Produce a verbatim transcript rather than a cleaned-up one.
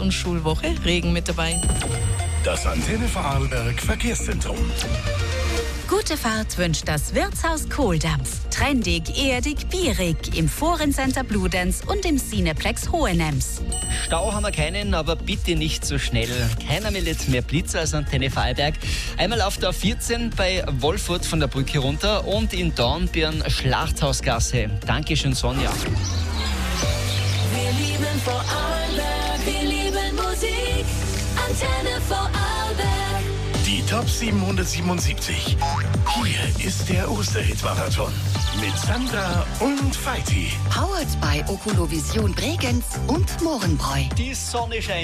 und Schulwoche Regen mit dabei. Das Antenne Vorarlberg Verkehrszentrum. Gute Fahrt wünscht das Wirtshaus Kohldampf. Trendig, erdig, bierig im Forencenter Bludenz und im Cineplex Hohenems. Stau haben wir keinen, aber bitte nicht so schnell. Keiner meldet mehr Blitzer als Antenne Vorarlberg. Einmal auf der A vierzehn bei Wolfurt von der Brücke runter und in Dornbirn Schlachthausgasse. Dankeschön, Sonja. Wir lieben Vorarlberg, wir lieben Musik. Antenne Vorarlberg. Die Top siebenhundertsiebenundsiebzig. Hier ist der Osterhit-Marathon mit Sandra und Feiti. Powered by Okulovision Bregenz und Mohrenbräu. Die Sonne scheint.